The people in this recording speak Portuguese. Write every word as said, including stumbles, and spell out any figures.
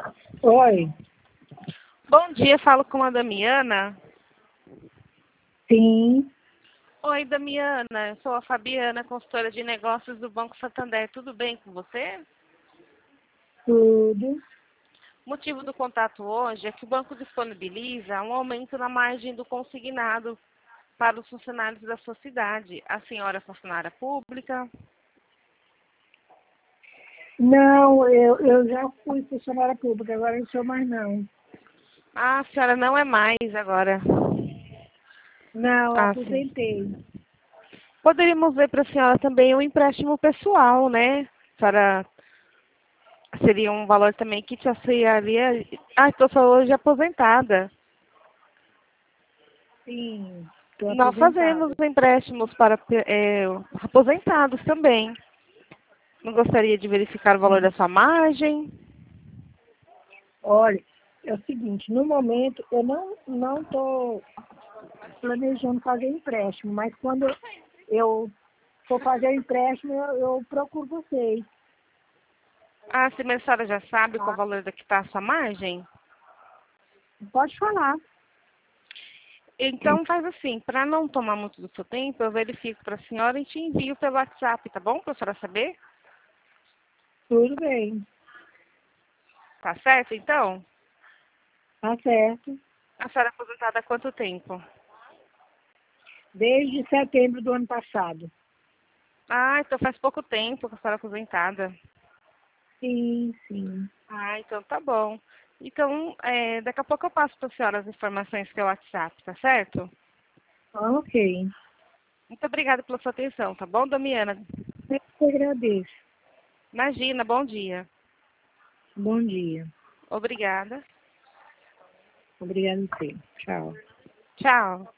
Oi, Bom dia, falo com a Damiana. sim, Oi, Damiana, eu sou a Fabiana, consultora de negócios do Banco Santander. Tudo bem com você? tudo. O motivo do contato hoje é que o banco disponibiliza um aumento na margem do consignado para os funcionários da sua cidade. A senhora é funcionária pública? Não, eu, eu já fui funcionária pública, agora não sou mais não. Ah, a senhora não é mais agora. Não, Ah, sim. aposentei. Poderíamos ver para a senhora também um empréstimo pessoal, né? Para seria um valor também que te auxiliaria. Ah, estou só hoje aposentada. Sim, estou Nós fazemos aposentada. empréstimos para é, aposentados também. Não gostaria de verificar o valor Sim. da sua margem? Olha, é o seguinte, no momento eu não não estou planejando fazer empréstimo, mas quando eu for fazer empréstimo, eu, eu procuro vocês, Ah, se a senhora já sabe qual o tá? valor da que está a sua margem? Pode falar. Então faz assim, para não tomar muito do seu tempo, eu verifico para a senhora e te envio pelo WhatsApp, tá bom? Para a senhora saber? Tudo bem, Tá certo, então? tá certo. A senhora é aposentada há quanto tempo? Desde setembro do ano passado. Ah, então faz pouco tempo que a senhora é aposentada. Sim, sim. Ah, então tá bom. Então, é, daqui a pouco eu passo para a senhora as informações pelo WhatsApp, tá certo? Ok. Muito obrigada pela sua atenção, tá bom, Damiana? Eu que agradeço. Imagina, bom dia. Bom dia. Obrigada. Obrigada a você. Tchau. Tchau.